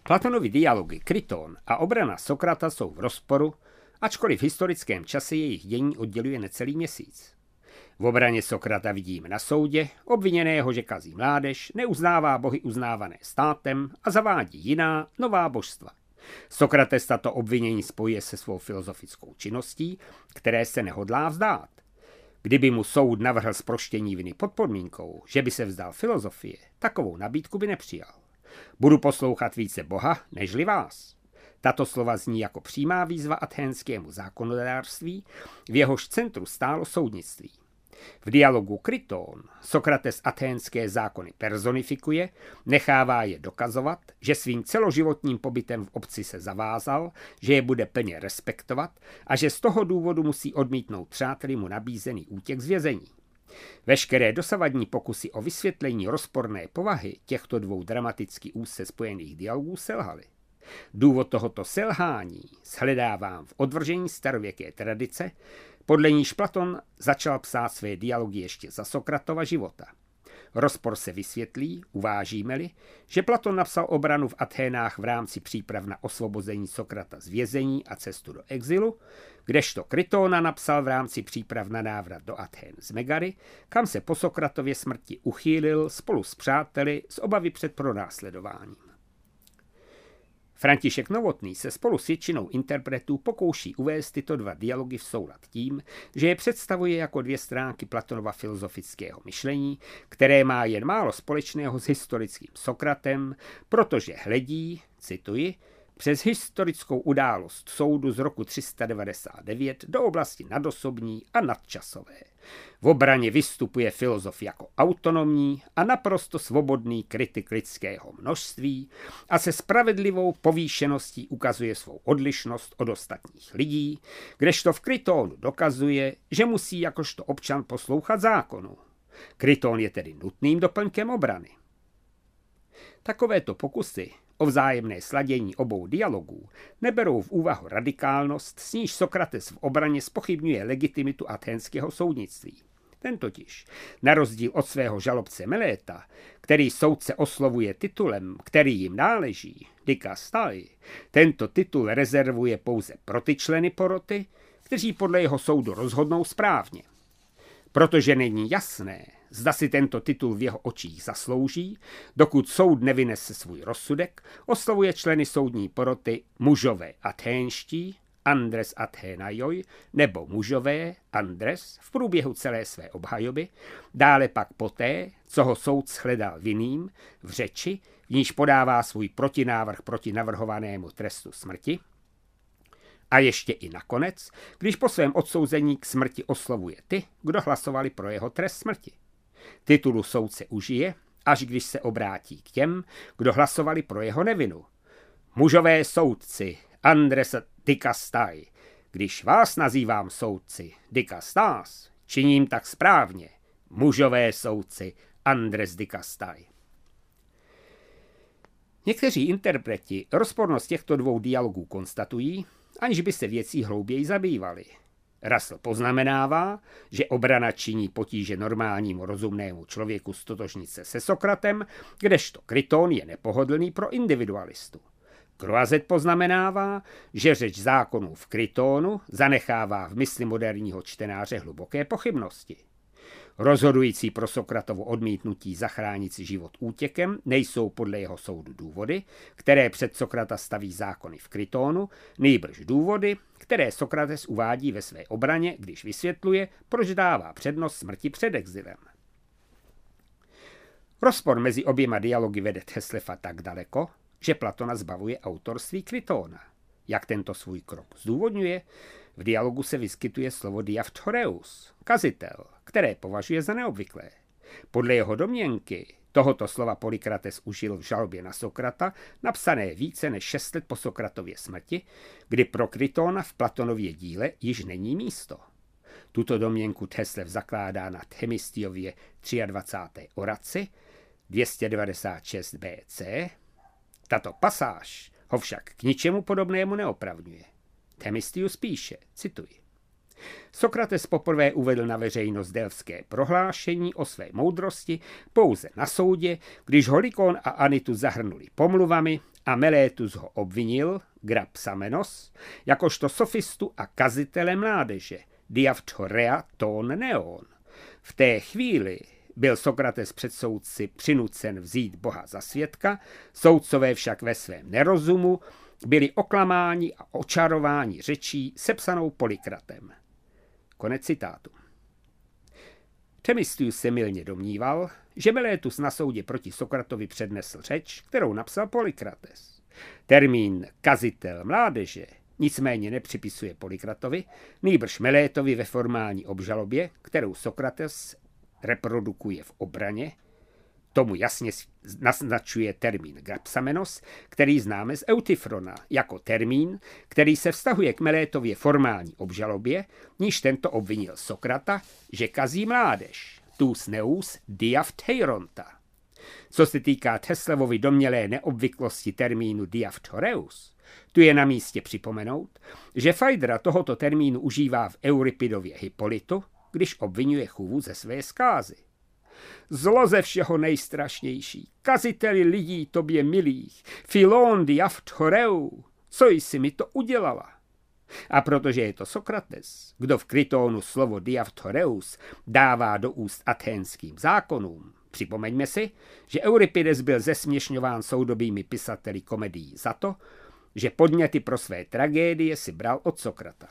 Platonovy dialogy Kryton a obrana Sokrata jsou v rozporu, ačkoliv v historickém čase jejich dění odděluje necelý měsíc. V obraně Sokrata vidíme na soudě obviněného, že kazí mládež, neuznává bohy uznávané státem a zavádí jiná, nová božstva. Sokrates tato obvinění spojuje se svou filozofickou činností, které se nehodlá vzdát. Kdyby mu soud navrhl zproštění viny pod podmínkou, že by se vzdal filozofie, takovou nabídku by nepřijal. Budu poslouchat více Boha, nežli vás. Tato slova zní jako přímá výzva athénskému zákonodárství, v jehož centru stálo soudnictví. V dialogu Kryton Sokrates athénské zákony personifikuje, nechává je dokazovat, že svým celoživotním pobytem v obci se zavázal, že je bude plně respektovat a že z toho důvodu musí odmítnout přáteli mu nabízený útěk z vězení. Veškeré dosavadní pokusy o vysvětlení rozporné povahy těchto dvou dramaticky úzce spojených dialogů selhaly. Důvod tohoto selhání shledávám v odvržení starověké tradice, podle níž Platon začal psát své dialogy ještě za Sokratova života. Rozpor se vysvětlí, uvážíme-li, že Platon napsal obranu v Athénách v rámci příprav na osvobození Sokrata z vězení a cestu do exilu, kdežto Krytona napsal v rámci příprav na návrat do Athén z Megary, kam se po Sokratově smrti uchýlil spolu s přáteli z obavy před pronásledováním. František Novotný se spolu s většinou interpretů pokouší uvést tyto dva dialogy v soulad tím, že je představuje jako dvě stránky Platonova filozofického myšlení, které má jen málo společného s historickým Sokratem, protože hledí, cituji, přes historickou událost soudu z roku 399 do oblasti nadosobní a nadčasové. V obraně vystupuje filozof jako autonomní a naprosto svobodný kritik lidského množství a se spravedlivou povýšeností ukazuje svou odlišnost od ostatních lidí, kdežto v Krytonu dokazuje, že musí jakožto občan poslouchat zákonu. Kryton je tedy nutným doplňkem obrany. Takovéto pokusy o vzájemné sladění obou dialogů neberou v úvahu radikálnost, s níž Sokrates v obraně zpochybňuje legitimitu athénského soudnictví. Ten totiž, na rozdíl od svého žalobce Meléta, který soudce oslovuje titulem, který jim náleží, dikastai, tento titul rezervuje pouze pro ty členy poroty, kteří podle jeho soudu rozhodnou správně. Protože není jasné, zda si tento titul v jeho očích zaslouží, dokud soud nevynese svůj rozsudek, oslovuje členy soudní poroty mužové athénští, andres athénajoj, nebo mužové, andres, v průběhu celé své obhajoby, dále pak poté, co ho soud shledal vinným, v řeči, v níž podává svůj protinávrh proti navrhovanému trestu smrti, a ještě i nakonec, když po svém odsouzení k smrti oslovuje ty, kdo hlasovali pro jeho trest smrti. Titulu soudce užije, až když se obrátí k těm, kdo hlasovali pro jeho nevinu. Mužové soudci, andres dikastai, když vás nazývám soudci, dikastás, činím tak správně. Mužové soudci, andres dikastai. Někteří interpreti rozpornost těchto dvou dialogů konstatují, aniž by se věcí hlouběji zabývali. Russell poznamenává, že obrana činí potíže normálnímu rozumnému člověku stotožnit se se Sokratem, kdežto Kryton je nepohodlný pro individualistu. Croizet poznamenává, že řeč zákonů v Krytonu zanechává v mysli moderního čtenáře hluboké pochybnosti. Rozhodující pro Sokratovo odmítnutí zachránit si život útěkem nejsou podle jeho soudu důvody, které před Sokrata staví zákony v Krytonu, nýbrž důvody, které Sokrates uvádí ve své obraně, když vysvětluje, proč dává přednost smrti před exilem. Rozpor mezi oběma dialogy vede Theslefa tak daleko, že Platona zbavuje autorství Krytona. Jak tento svůj krok zdůvodňuje, v dialogu se vyskytuje slovo diaphtoreus, kazitel, které považuje za neobvyklé. Podle jeho domněnky tohoto slova Polykrates užil v žalobě na Sokrata, napsané více než 6 let po Sokratově smrti, kdy pro Krytona v Platonově díle již není místo. Tuto domněnku Theslev zakládá na Themistiově 23. oraci 296 BC. Tato pasáž ho však k ničemu podobnému neopravňuje. Themistius píše, cituji: Sokrates poprvé uvedl na veřejnost delfské prohlášení o své moudrosti pouze na soudě, když ho Lykon a Anytus zahrnuli pomluvami a Meletus ho obvinil, Grapsamenos, jakožto sofistu a kazitele mládeže, diaptorea ton neon. V té chvíli byl Sokrates před soudci přinucen vzít Boha za svědka, soudcové však ve svém nerozumu byli oklamáni a očarováni řečí sepsanou Polykratem. Konec citátu. Themistius se mylně domníval, že Meletus na soudě proti Sokratovi přednesl řeč, kterou napsal Polykrates. Termín kazitel mládeže nicméně nepřipisuje Polykratovi, nýbrž Meletovi ve formální obžalobě, kterou Sokrates reprodukuje v obraně. Tomu jasně naznačuje termín grapsamenos, který známe z Eutyfrona, jako termín, který se vztahuje k Meletově formální obžalobě, níž tento obvinil Sokrata, že kazí mládež, tus neus diapteironta. Co se týká Teslevovy domnělé neobvyklosti termínu diaptoreus, tu je na místě připomenout, že Phaedra tohoto termínu užívá v Euripidově Hippolytu, když obvinuje chůvu ze své zkázy. Zlo ze všeho nejstrašnější, kaziteli lidí tobě milých, Philon diaptoreu, co jsi mi to udělala? A protože je to Sokrates, kdo v Krytónu slovo diaptoreus dává do úst athénským zákonům, připomeňme si, že Euripides byl zesměšňován soudobými pisateli komedií za to, že podněty pro své tragédie si bral od Sokrata.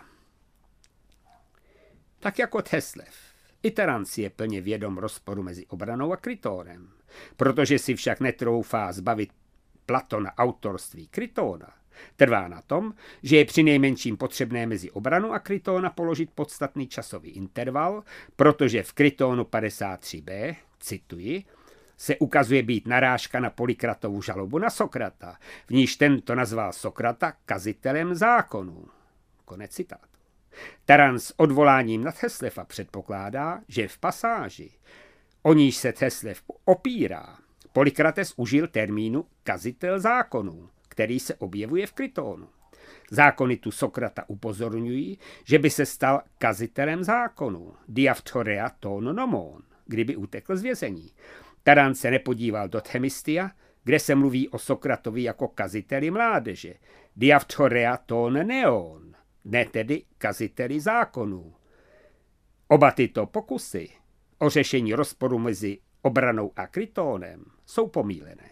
Tak jako Teslev, i Terence je plně vědom rozporu mezi obranou a Krytónem. Protože si však netroufá zbavit Platona autorství Krytóna, trvá na tom, že je přinejmenším potřebné mezi obranu a Krytóna položit podstatný časový interval, protože v Krytónu 53b, cituji, se ukazuje být narážka na Polykratovu žalobu na Sokrata, v níž tento nazval Sokrata kazitelem zákonů. Konec citátu. Taran s odvoláním na Teslefa předpokládá, že v pasáži, o níž se Teslev opírá, Polykrates užil termínu kazitel zákonů, který se objevuje v Krytónu. Zákony tu Sokrata upozorňují, že by se stal kazitelem zákonů, diaptorea ton nomon, kdyby utekl z vězení. Taran se nepodíval do Themistia, kde se mluví o Sokratovi jako kaziteli mládeže, diaptorea ton neon, ne tedy kaziteli zákonů. Oba tyto pokusy o řešení rozporu mezi obranou a Krytónem jsou pomílené.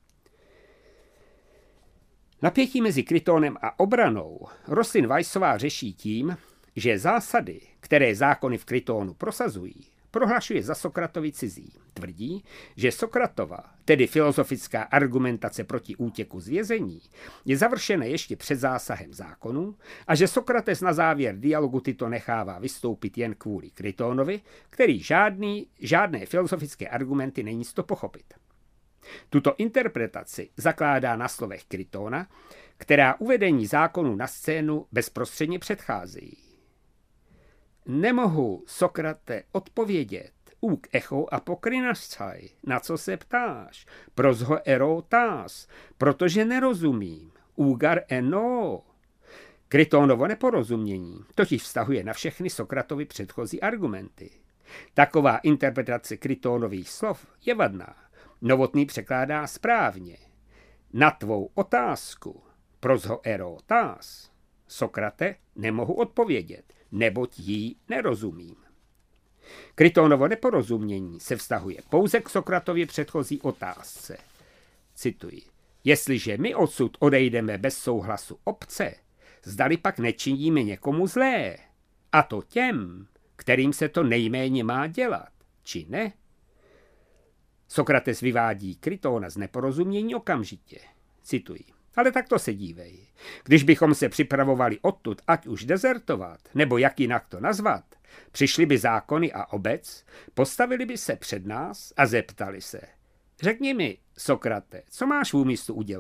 Napětí mezi Krytónem a obranou Rostlin Weissová řeší tím, že zásady, které zákony v Krytónu prosazují, prohlašuje za Sokratovi cizí. Tvrdí, že Sokratova, tedy filozofická argumentace proti útěku z vězení, je završena ještě před zásahem zákonu a že Sokrates na závěr dialogu tyto nechává vystoupit jen kvůli Krytónovi, který žádné filozofické argumenty není to pochopit. Tuto interpretaci zakládá na slovech Krytóna, která uvedení zákonu na scénu bezprostředně předcházejí. Nemohu, Sokrate, odpovědět, uk echo apokrinascaj, na co se ptáš, prozho erotás, protože nerozumím, úgar eno. Krytónovo neporozumění totiž vztahuje na všechny Sokratovy předchozí argumenty. Taková interpretace Krytónových slov je vadná. Novotný překládá správně. Na tvou otázku, prozho erotás, Sokrate, nemohu odpovědět, neboť jí nerozumím. Krytónovo neporozumění se vztahuje pouze k Sokratově předchozí otázce. Cituji. Jestliže my odsud odejdeme bez souhlasu obce, zdali pak nečiníme někomu zlé, a to těm, kterým se to nejméně má dělat, či ne? Sokrates vyvádí Krytóna z neporozumění okamžitě. Cituji. Ale takto se dívej. Když bychom se připravovali odtud, ať už dezertovat, nebo jak jinak to nazvat, přišli by zákony a obec, postavili by se před nás a zeptali se. Řekni mi, Sokrate, co máš v úmyslu udělat?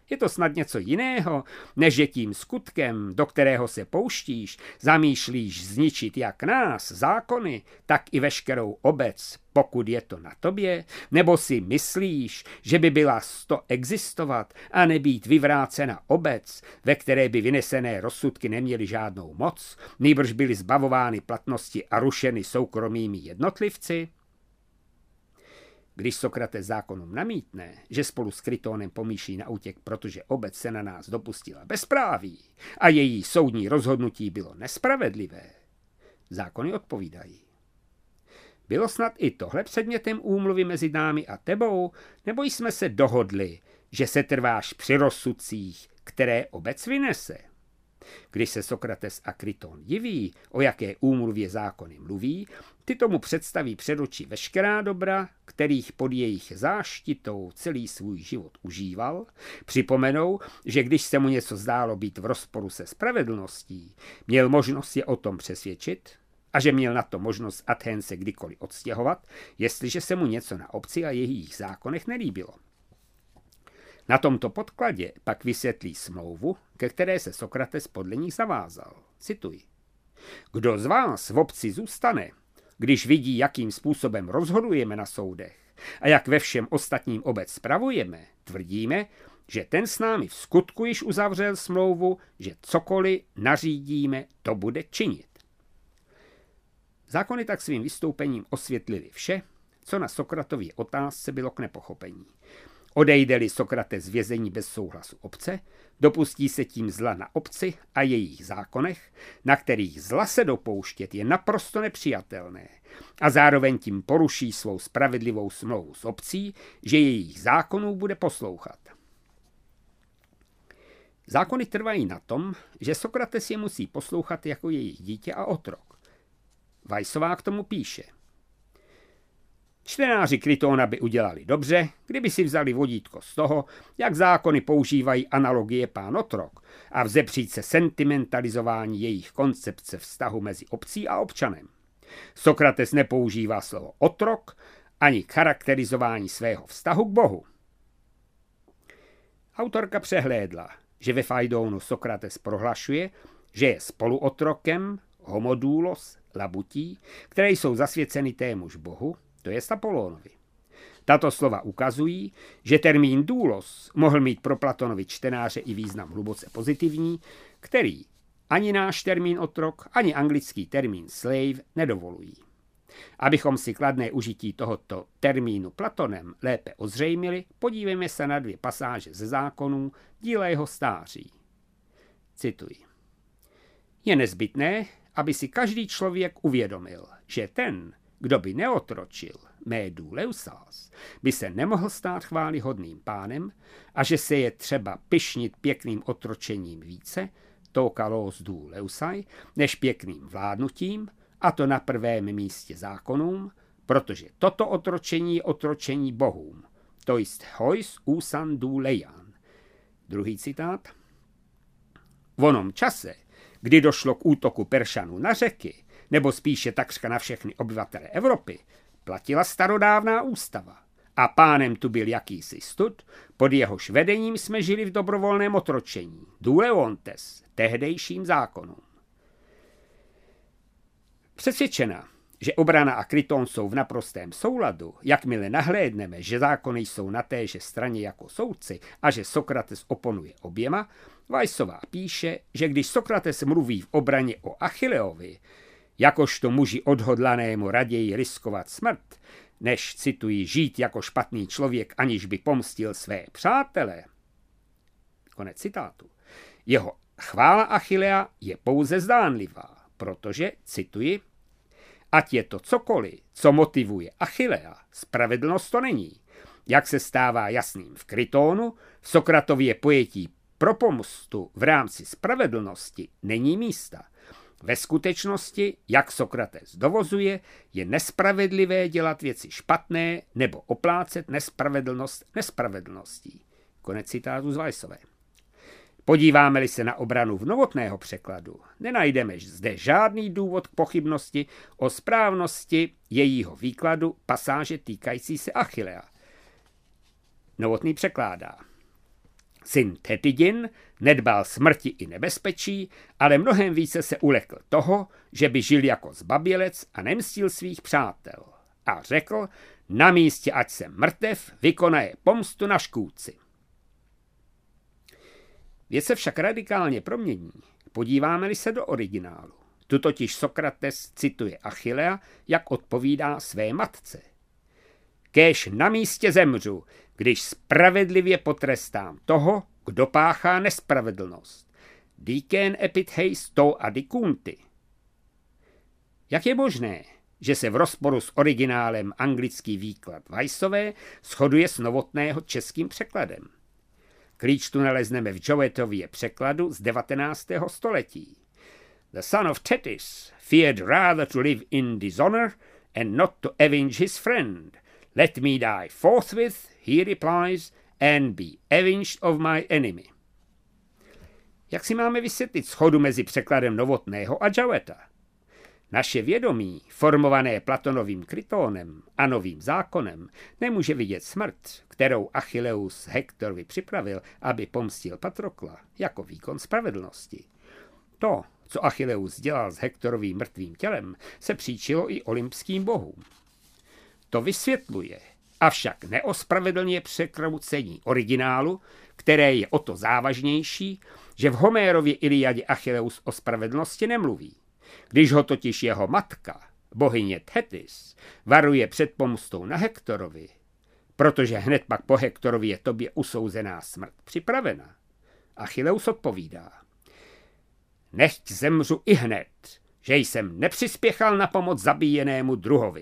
Je to snad něco jiného, než že tím skutkem, do kterého se pouštíš, zamýšlíš zničit jak nás, zákony, tak i veškerou obec, pokud je to na tobě, nebo si myslíš, že by byla to existovat a nebýt vyvrácena obec, ve které by vynesené rozsudky neměly žádnou moc, nýbrž byly zbavovány platnosti a rušeny soukromými jednotlivci? Když Sokrates zákonům namítne, že spolu s Krytónem pomýšlí na útěk, protože obec se na nás dopustila bezpráví a její soudní rozhodnutí bylo nespravedlivé, zákony odpovídají. Bylo snad i tohle předmětem úmluvy mezi námi a tebou, nebo jsme se dohodli, že se trváš při rozsudcích, které obec vynese? Když se Sokrates a Krytón diví, o jaké úmluvě zákony mluví, ty tomu představí před oči veškerá dobra, kterých pod jejich záštitou celý svůj život užíval, připomenou, že když se mu něco zdálo být v rozporu se spravedlností, měl možnost je o tom přesvědčit a že měl na to možnost Athénce kdykoliv odstěhovat, jestliže se mu něco na obci a jejich zákonech nelíbilo. Na tomto podkladě pak vysvětlí smlouvu, ke které se Sokrates podle nich zavázal. Cituji. Kdo z vás v obci zůstane, když vidí, jakým způsobem rozhodujeme na soudech a jak ve všem ostatním obec spravujeme, tvrdíme, že ten s námi v skutku již uzavřel smlouvu, že cokoliv nařídíme, to bude činit. Zákony tak svým vystoupením osvětlili vše, co na Sokratově otázce bylo k nepochopení. Odejde-li Sokrates z vězení bez souhlasu obce, dopustí se tím zla na obci a jejich zákonech, na kterých zla se dopouštět je naprosto nepřijatelné, a zároveň tím poruší svou spravedlivou smlouvu s obcí, že jejich zákonů bude poslouchat. Zákony trvají na tom, že Sokrates je musí poslouchat jako jejich dítě a otrok. Weissová k tomu píše. Čtenáři Krytóna by udělali dobře, kdyby si vzali vodítko z toho, jak zákony používají analogie pán otrok a vzepřít se sentimentalizování jejich koncepce vztahu mezi obcí a občanem. Sokrates nepoužívá slovo otrok ani k charakterizování svého vztahu k Bohu. Autorka přehlédla, že ve Faidónu Sokrates prohlašuje, že je spoluotrokem homodoulos labutí, které jsou zasvěceny témuž Bohu, to jest Apolónovi. Tato slova ukazují, že termín doulos mohl mít pro Platonovi čtenáře i význam hluboce pozitivní, který ani náš termín otrok, ani anglický termín slave nedovolují. Abychom si kladné užití tohoto termínu Platonem lépe ozřejmili, podívejme se na 2 pasáže ze zákonů díla jeho stáří. Cituji. Je nezbytné, aby si každý člověk uvědomil, že ten, kdo by neotročil, médu leusás, by se nemohl stát chvályhodným pánem a že se je třeba pyšnit pěkným otročením více, to kalos dů leusaj, než pěkným vládnutím, a to na prvém místě zákonům, protože toto otročení je otročení bohům, to jest hois úsan dů lejan. Druhý citát. V onom čase, kdy došlo k útoku Peršanů na řeky, nebo spíše takřka na všechny obyvatele Evropy, platila starodávná ústava. A pánem tu byl jakýsi stud, pod jehož vedením jsme žili v dobrovolném otročení, duleontes, tehdejším zákonům. Přesvědčena, že obrana a Krytón jsou v naprostém souladu, jakmile nahlédneme, že zákony jsou na téže straně jako soudci a že Sokrates oponuje oběma, Weissová píše, že když Sokrates mluví v obraně o Achilleovi, jakožto muži odhodlanému raději riskovat smrt, než, cituji, žít jako špatný člověk, aniž by pomstil své přátele. Konec citátu. Jeho chvála Achillea je pouze zdánlivá, protože, cituji, ať je to cokoliv, co motivuje Achillea, spravedlnost to není. Jak se stává jasným v Krytónu, v Sokratově pojetí pro pomstu v rámci spravedlnosti není místa. Ve skutečnosti, jak Sokrates dovozuje, je nespravedlivé dělat věci špatné nebo oplácet nespravedlnost nespravedlností. Konec citátu z Weissové. Podíváme-li se na obranu v novotného překladu, nenajdeme zde žádný důvod k pochybnosti o správnosti jejího výkladu pasáže týkající se Achillea. Novotný překládá. Syn Tetygin nedbal smrti i nebezpečí, ale mnohem více se ulekl toho, že by žil jako zbabělec a nemstil svých přátel. A řekl, na místě, ať jsem mrtev, vykonaje pomstu na škůdci. Věc se však radikálně promění, podíváme-li se do originálu. Tu totiž Sokrates cituje Achillea, jak odpovídá své matce. Kéž na místě zemřu, když spravedlivě potrestám toho, kdo páchá nespravedlnost. Dicen epit heis to adicunti. Jak je možné, že se v rozporu s originálem anglický výklad Weissové shoduje s Novotného českým překladem? Klíč tu nalezneme v Jowetově překladu z 19. století. The son of Thetis feared rather to live in dishonor and not to avenge his friend. Let me die forthwith, he replies, and be avenged of my enemy. Jak si máme vysvětlit shodu mezi překladem Novotného a Joweta? Naše vědomí, formované Platonovým Krytónem a Novým zákonem, nemůže vidět smrt, kterou Achilleus Hektorovi připravil, aby pomstil Patrokla, jako výkon spravedlnosti. To, co Achilleus dělal s Hektorovým mrtvým tělem, se příčilo i olympským bohům. To vysvětluje, avšak neospravedlně překroucení originálu, které je o to závažnější, že v Homérově Iliadě Achilleus o spravedlnosti nemluví. Když ho totiž jeho matka, bohyně Thetis, varuje před pomstou na Hektorovi, protože hned pak po Hektorovi je tobě usouzená smrt připravena. Achilleus odpovídá: nechť zemřu i hned, že jsem nepřispěchal na pomoc zabíjenému druhovi.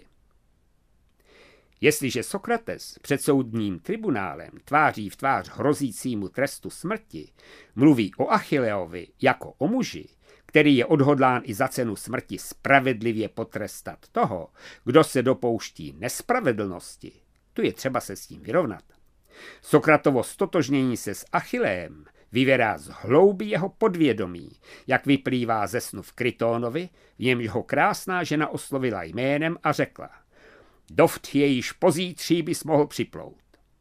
Jestliže Sokrates před soudním tribunálem tváří v tvář hrozícímu trestu smrti mluví o Achilleovi jako o muži, který je odhodlán i za cenu smrti spravedlivě potrestat toho, kdo se dopouští nespravedlnosti, tu je třeba se s tím vyrovnat. Sokratovo stotožnění se s Achilleem vyvěrá z hloubi jeho podvědomí, jak vyplývá ze snu v Krytónovi, v němž ho krásná žena oslovila jménem a řekla: dovt jejíž pozítří bys mohl připlout.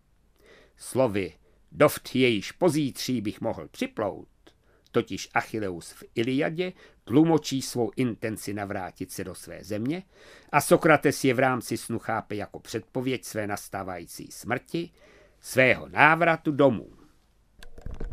Slovy dovt jejíž pozítří bych mohl připlout totiž Achilleus v Iliadě tlumočí svou intenci navrátit se do své země a Sokrates je v rámci snu chápe jako předpověď své nastávající smrti, svého návratu domů.